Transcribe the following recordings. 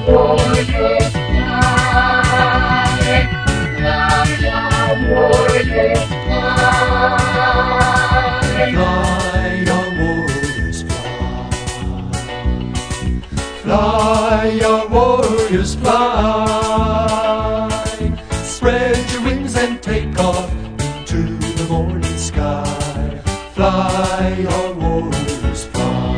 warriors fly. Fly, your warriors fly. Fly, your warriors fly. Fly, your warriors fly. Spread your wings and take off into the morning sky. Fly, your warriors fly.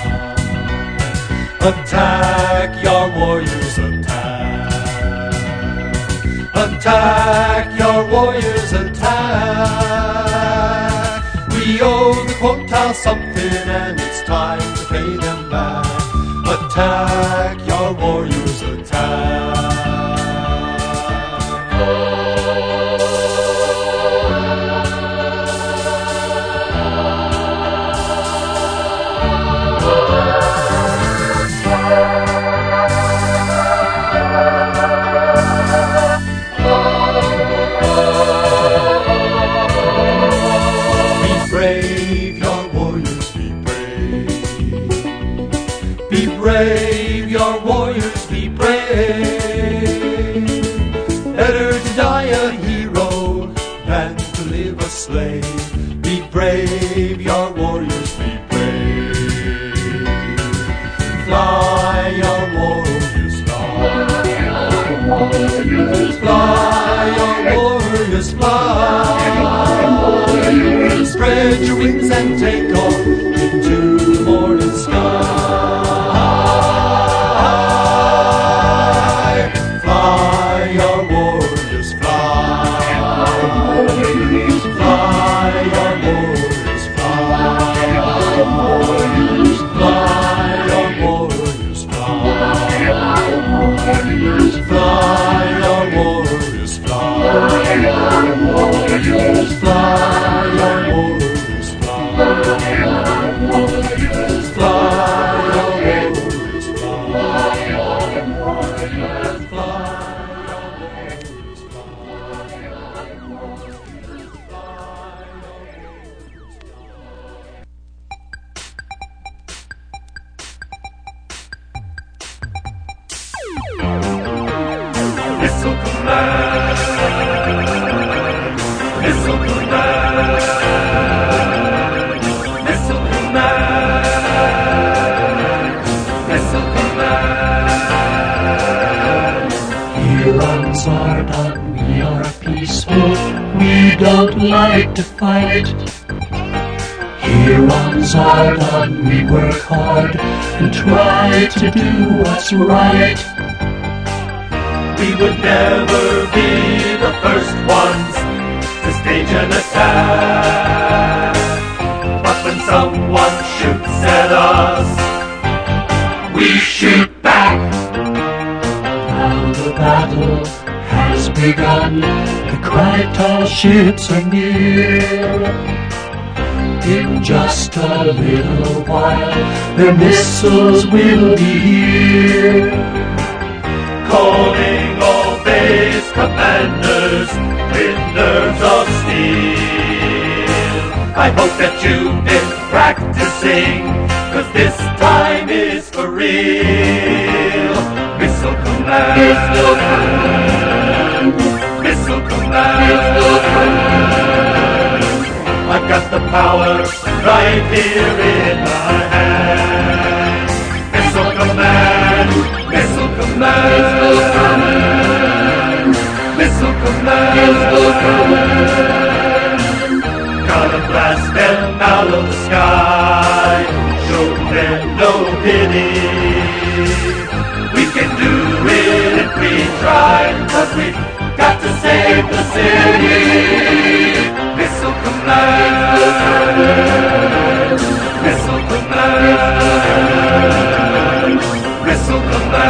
Attack, your warriors attack. Attack, your warriors attack. We owe the Quotal something and it's time to pay them back. Attack, your warriors attack. Brave, your warriors, be brave. Be brave, your warriors, be brave. Better to die a hero than to live a slave. Be brave, your warriors, be brave. Fly, your warriors, fly. Fly, your warriors, fly. Spread your wings and take off into the morning sky. Fly, your warriors, fly. Fly, your warriors, fly. Fly, your warriors, fly. Fly, your warriors, fly. Fly, your warriors, Missile command, missile command, missile command, missile command. Here on Zardan we are peaceful, we don't like to fight. Here on Zardan we work hard and try to do what's right. We would never be the first ones to stage an attack. But when someone shoots at us, we shoot back. Now the battle has begun, the Krytal ships are near. In just a little while, their missiles will be here. Calling all base commanders with nerves of steel. I hope that you've been practicing, 'cause this time is for real. Missile command, missile command, missile command. I've got the power right here in my hand. Missile command, missile command, missile command, missile command. Gotta blast them out of the sky, show them no pity. We can do it if we try, 'cause we've got to save the city. Missile command, missile command, missile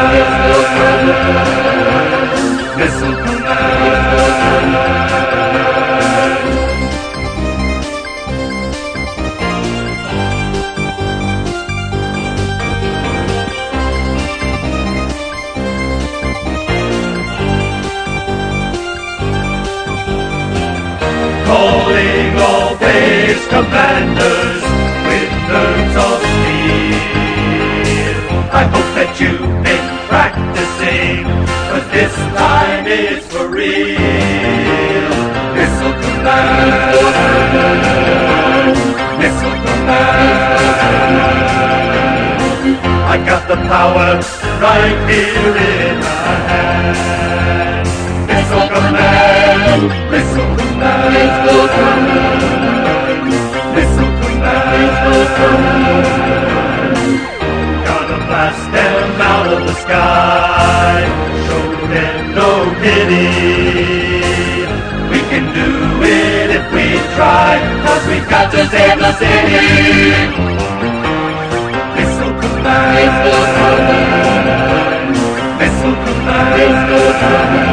command, missile command. Calling all base commanders with nerves of steel. I hope that you've been practicing real. Missile Command. Missile Command. I got the power right here in my hand. Missile Command. Missile Command. Missile Command. Missile Command. Gonna blast them out of the sky. Show them no pity. We can do it if we try, 'cause we've got to save the city. Missile Command. Missile Command. Missile Command.